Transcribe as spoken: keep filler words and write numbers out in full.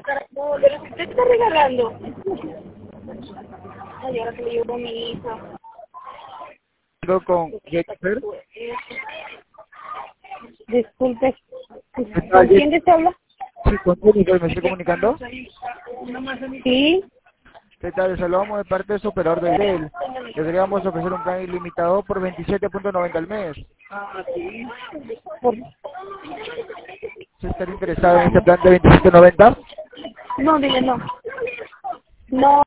No, de lo que usted está regalando. Ay, ahora que le llevo a mi hija. Con Jetfer. Disculpe. ¿Qué ¿Con tal? quién te habla? Sí, con Jennifer me estoy comunicando. Sí. ¿Qué tal? Les saludamos de parte de su operador de Dell. Le queríamos ofrecer un plan ilimitado por veintisiete punto noventa al mes. Por... ¿Se estaría interesado en este plan de veintisiete noventa? No, dile no. No.